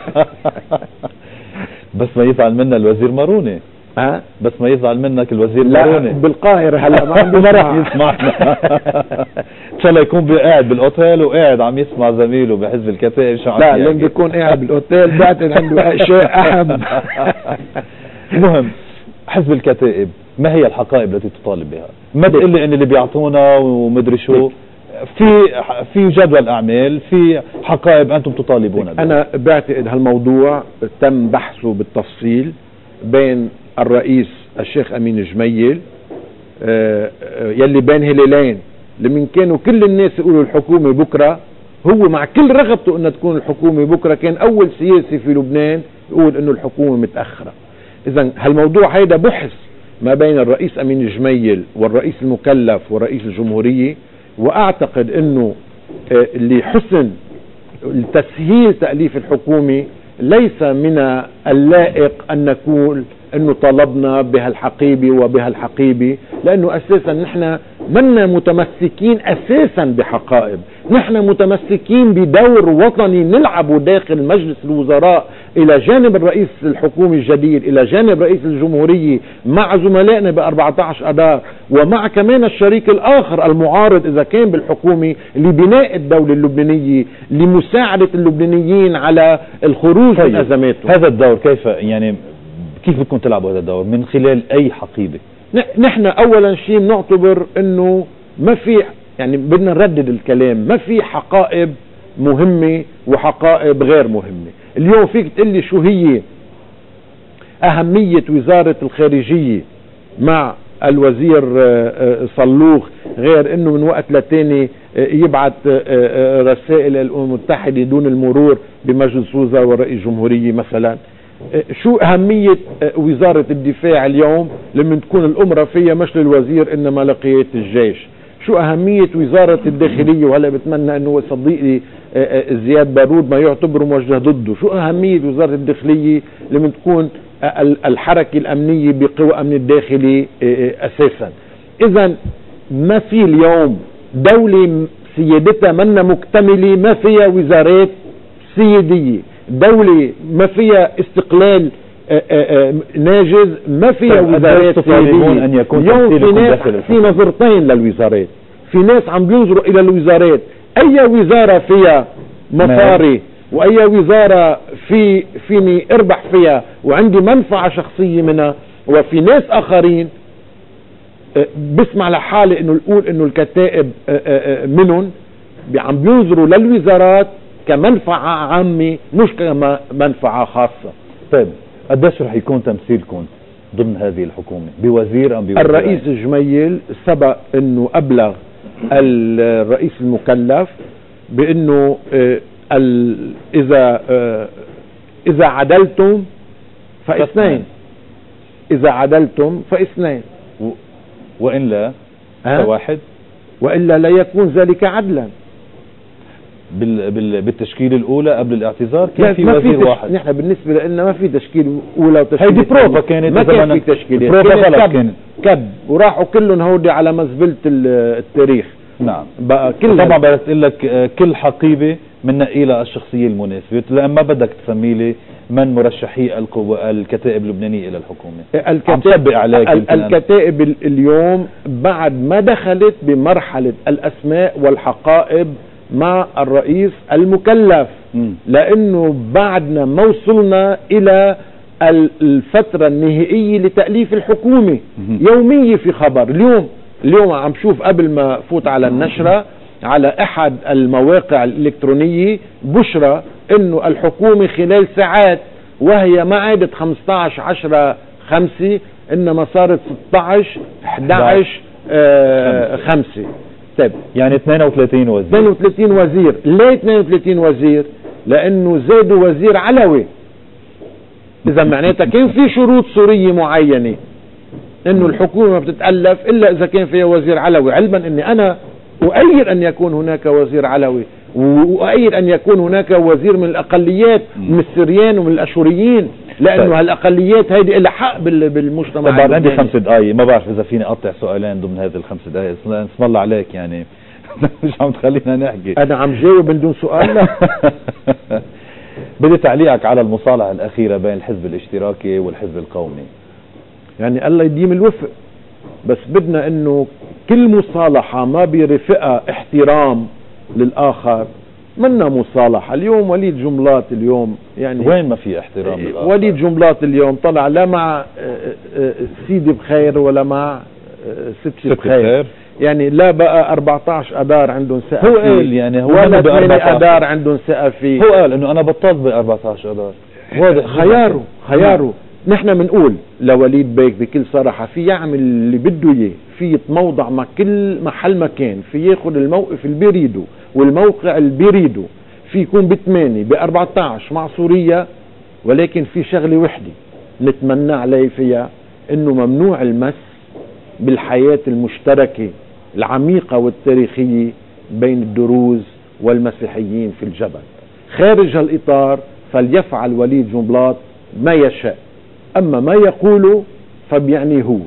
بس ما يزعل منا الوزير ماروني. ها بس ما يزعل منك الوزير لا ماروني بالقاهرة هلا ما عنده ما راح يسمعنا. ان شاء الله يكون قاعد بالاوتيل وقاعد عم يسمع زميله بحزب الكتائب شو عم لا لما بيكون قاعد بالاوتيل بعتقد عنده اشياء اهم. المهم حزب الكتائب ما هي الحقائب التي تطالب بها؟ ما تقول لي ان اللي بيعطونا ومدري شو في في جدول اعمال، في حقائب انتم تطالبون بها. انا بعتقد هالموضوع تم بحثه بالتفصيل بين الرئيس الشيخ امين جميل يلي بين هلالين، لمن كانوا كل الناس يقولوا الحكومة بكرة، هو مع كل رغبته انها تكون الحكومة بكرة كان اول سياسي في لبنان يقول انه الحكومة متأخرة. اذا هالموضوع هيدا بحث ما بين الرئيس امين جميل والرئيس المكلف ورئيس الجمهورية، واعتقد انه لحسن لتسهيل تأليف الحكومة ليس من اللائق ان نقول انه طلبنا بهالحقيبة وبهالحقيبة، لانه اساسا نحن منا متمسكين اساسا بحقائب، نحن متمسكين بدور وطني نلعبه داخل مجلس الوزراء الى جانب الرئيس الحكومي الجديد، الى جانب رئيس الجمهورية، مع زملائنا ب أربعة عشر اذار، ومع كمان الشريك الاخر المعارض اذا كان بالحكومة، لبناء الدولة اللبنانية، لمساعدة اللبنانيين على الخروج من ازماتهم. هذا الدور كيف يعني كيف بدكم تلعبوا هذا الدور؟ من خلال اي حقيبة؟ نحن اولا شيء بنعتبر انه ما في، يعني بدنا نردد الكلام، ما في حقائب مهمة وحقائب غير مهمة. اليوم فيك تقول لي شو هي اهمية وزارة الخارجية مع الوزير صلوخ، غير انه من وقت لتاني يبعث رسائل الامم المتحدة دون المرور بمجلس وزراء ورئيس جمهورية مثلا. شو أهمية وزارة الدفاع اليوم لما تكون الأمرة فيها مش للوزير إنما لقيادة الجيش؟ شو أهمية وزارة الداخلية، وهلا بتمنى إنه صديقي زياد بارود ما يعتبر موجه ضده، شو أهمية وزارة الداخلية لما تكون الحركة الأمنية بقوى أمن الداخلي أساسا؟ إذا ما في اليوم دولة سيادتها منا مكتملة ما فيها وزارات سيادية، دولة ما فيها استقلال آآ آآ ناجز ما فيها وزارات سيادية. أن يكون اليوم في ناس في نظرتين للوزارات، في ناس عم بينظروا إلى الوزارات أي وزارة فيها مصاري وأي وزارة في فيني أربح فيها وعندي منفعة شخصية منها، وفي ناس آخرين بسمع لحالي إنه نقول إنه الكتائب منهم عم بينظروا للوزارات كمنفعة عامة مش كمنفعة خاصة. طيب قديش رح يكون تمثيلكم ضمن هذه الحكومة بوزير أم بوزير؟ الرئيس جميل سبق انه ابلغ الرئيس المكلف بانه اذا اذا عدلتم فاثنين، اذا عدلتم فاثنين وإن لا فواحد، وإلا لا يكون ذلك عدلا. بال بال بالتشكيل الاولى قبل الاعتذار كان في وزير واحد. نحن بالنسبه لنا ما في تشكيل اولى وتشكيل هيدي بروفا كانت، ما كان في تشكيل، بروفا غلط كانت كب وراحوا كلهم هودي على مزبله التاريخ. نعم بقى كل طبعا بس اقول لك كل حقيبه بننقي لها الشخصيه المناسبه، لان ما بدك تسمي لي من مرشحي القوى الكتائب اللبنانيه الى الحكومه. الكتائب عليك الكتائب اليوم بعد ما دخلت بمرحله الاسماء والحقائب مع الرئيس المكلف، م. لانه بعدنا ما وصلنا الى الفترة النهائية لتأليف الحكومة. م. يومية في خبر. اليوم اليوم عم شوف قبل ما فوت على النشرة على احد المواقع الالكترونية بشرى انه الحكومة خلال ساعات وهي ما عادت خمسة عشر عشرة خمسة انما صارت ستة عشر احدى عشر آه خمسة. طيب يعني اثنين وثلاثين وزير. اثنين وثلاثين وزير. ليه اثنين وثلاثين وزير؟ لانه زادوا وزير علوي. اذا معناتها كان في شروط سورية معينة انه الحكومة ما بتتألف الا اذا كان فيها وزير علوي، علما اني انا اؤيد ان يكون هناك وزير علوي، واؤيد ان يكون هناك وزير من الاقليات، من السريان ومن الاشوريين، لانه طيب. هالاقليات هيدي لها حق بالمجتمع. طيب بعد عندي خمس دقائق، ما بعرف اذا فيني اقطع سؤالين ضمن هذه الخمس دقائق، اسم الله عليك يعني مش عم تخلينا نحكي. انا عم جاوب من دون سؤال. لا بدي تعليقك على المصالحة الاخيرة بين الحزب الاشتراكي والحزب القومي. يعني الله يديم الوفق، بس بدنا انه كل مصالحة ما بيرفقها احترام للاخر منا مصالحة. اليوم وليد جملات اليوم يعني وين ما في احترام للاخر. وليد جملات اليوم طلع لا مع سيدي بخير ولا مع ستي بخير. يعني لا بقى أربعة عشر اذار عندهم ثقه هو فيه، قال يعني هو ولا ب ثمانية أربعة عشر اذار عندهم ثقه فيه. هو قال انه انا بطلت ب أربعة عشر اذار، واضح خياره خياره. نحن بنقول لوليد بيك بكل صراحه في يعمل اللي بده اياه، في يتموضع مع كل محل مكان، في ياخذ الموقف اللي بيريده والموقع اللي بيريده، في يكون بثمانية ب أربعة عشر مع سوريا، ولكن في شغله وحده نتمنى عليه فيها، انه ممنوع المس بالحياه المشتركه العميقه والتاريخيه بين الدروز والمسيحيين في الجبل. خارج هالاطار فليفعل وليد جنبلاط ما يشاء، اما ما يقوله فبيعني هو.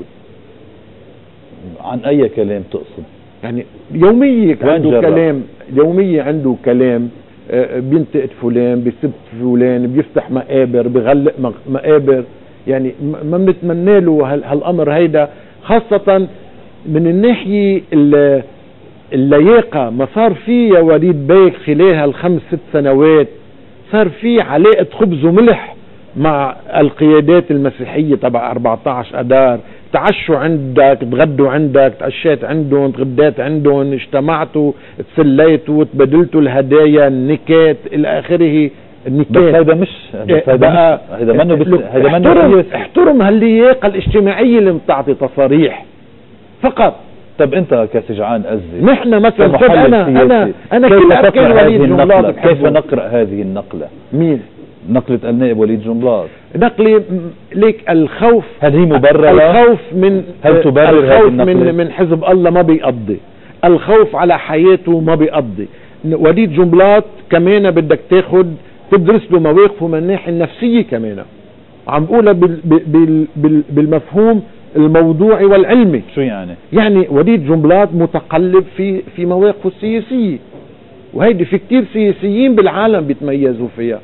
عن اي كلام تقصد؟ يعني يومية عنده جرب. كلام، يومية عنده كلام، آه، بينتقد فلان، بيسب فلان، بيفتح مقابر، بيغلق مق- مقابر. يعني م- ما بنتمنى له هال- هالامر هيدا، خاصة من الناحية ال- اللياقة. ما صار في يا وليد بيك خلال هالخمس ست سنوات، صار في علاقة خبز وملح مع القيادات المسيحية تبع أربعة عشر اذار. تعشوا عندك، تغدوا عندك، تعشيت عندهم، تغديت عندهم، اجتمعتوا، تسليتوا، تبادلتوا الهدايا، النكات الى اخره. بس النكات هيدا مش بس هيدا بقى مش هيدا منه بس هيدا منه احترم, سياسي. احترم هاللياقة الاجتماعية اللي بتعطي تصاريح فقط. طب انت كسجعان أزي نحن مثلا كمحلل انا سياسي، انا انا كيف كل تقرأ اركان هذه وليد النقلة؟ جنبلاط كيف بحبه. نقرأ هذه النقلة؟ مين نقلة النائب وليد جنبلاط، نقلي م- ليك الخوف؟ هل هي مبررة؟ الخوف من هل تبرر هذه الخوف النقلة؟ من من حزب الله ما بيقضي، الخوف على حياته ما بيقضي. وليد جنبلاط كمان بدك تاخد تدرس له مواقفه من الناحية النفسية كمان، عم بقولها بال بال بال بالمفهوم الموضوعي والعلمي. شو يعني؟ يعني وليد جنبلاط متقلب في في مواقفه السياسية، وهيدي في كتير سياسيين بالعالم بيتميزوا فيها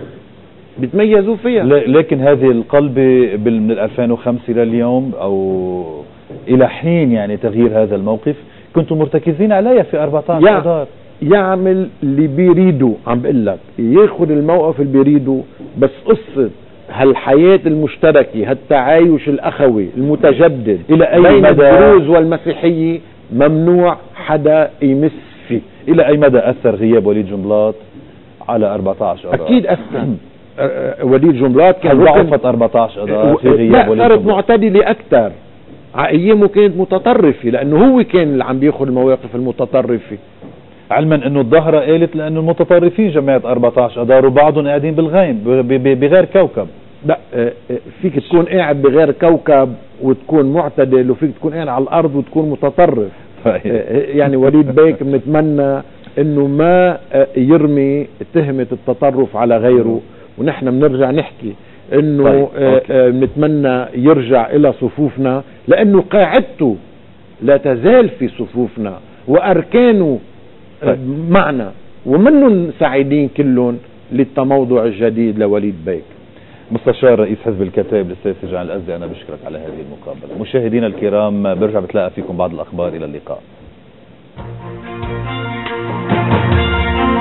بيتميزوا فيها ل- لكن هذه القلبة بال- من ألفين وخمسة إلى اليوم أو إلى حين يعني تغيير هذا الموقف كنتم مرتكزين عليها في أربعة عشر يا- اذار. يعمل اللي بيريده. عم بقول لك ياخذ الموقف اللي بيريده، بس قصة هالحياة المشتركة، هالتعايش الأخوي المتجدد إلى أي بين مدى؟ الدروز والمسيحية ممنوع حدا يمس فيه. إلى أي مدى أثر غياب وليد جنبلاط على أربعة عشر اذار؟ أكيد أثر. أه، وليد جنبلاط كان هل ركن- ضعفت أربعة عشر اذار في لا، غياب وليد صارت جنبلاط؟ معتدلة أكثر. على أيامه كانت متطرفة، لأنه هو كان اللي عم بياخذ المواقف المتطرفة. علما انه الظاهرة قالت لانه المتطرفين جماعة أربعة عشر اذار وبعضهم قاعدين بالغيم ب- ب- بغير كوكب. لا، أه، أه، فيك تكون قاعد بغير كوكب وتكون معتدل، وفيك تكون قاعد على الأرض وتكون متطرف. أه، يعني وليد بيك بنتمنى انه ما أه، يرمي تهمة التطرف على غيره، ونحن بنرجع نحكي انه طيب، أه، أوكي. أه، بنتمنى يرجع الى صفوفنا، لانه قاعدته لا تزال في صفوفنا واركانه أه، طيب. معنا، ومنهم سعيدين كلهم للتموضع الجديد لوليد بيك. مستشار رئيس حزب الكتائب الاستاذ سجعان الأزدي، انا بشكرك على هذه المقابلة. مشاهدينا الكرام برجع بتلاقى فيكم بعض الاخبار، الى اللقاء.